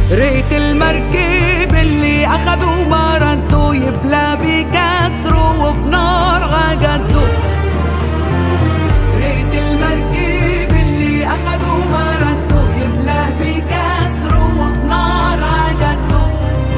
ريت المركب اللي أخذوا ما ردوا، يبلى بكسروا وبنار عقدوا. ريت المركب اللي أخذوا ما ردوا، يبلى بكسروا وبنار عقدوا.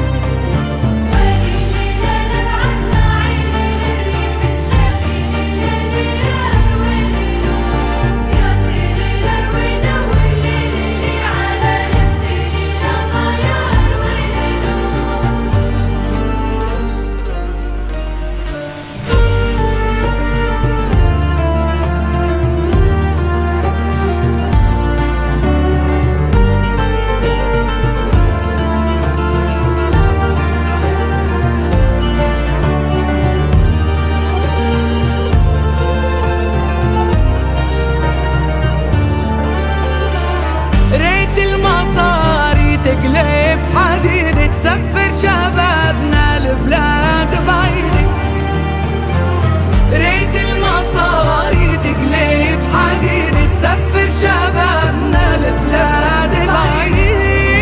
تقلب حديد تسفر شبابنا لبلاد بعيدة. ريت المصاري تقلب حديد تسفر شبابنا لبلاد بعيدة.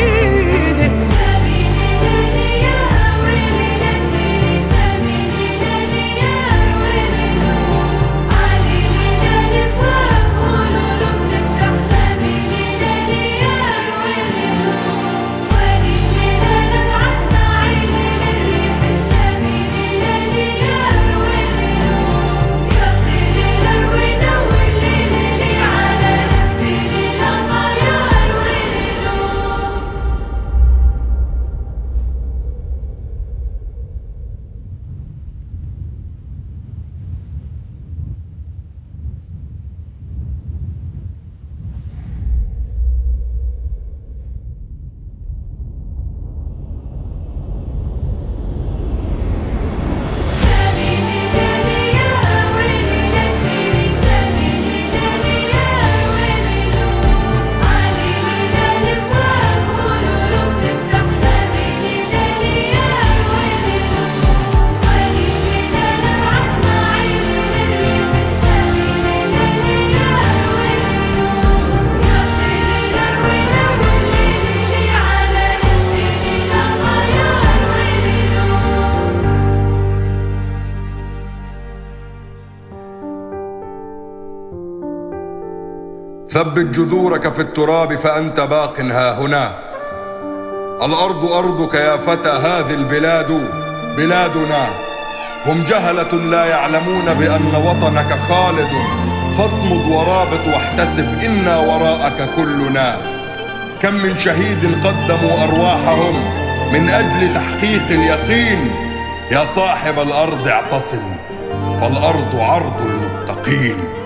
ثبت جذورك في التراب فأنت باق ها هنا. الأرض أرضك يا فتى، هذه البلاد بلادنا. هم جهلة لا يعلمون بأن وطنك خالد، فاصمد ورابط واحتسب إنا وراءك كلنا. كم من شهيد قدموا أرواحهم من أجل تحقيق اليقين. يا صاحب الأرض اعتصم، فالأرض عرض المتقين.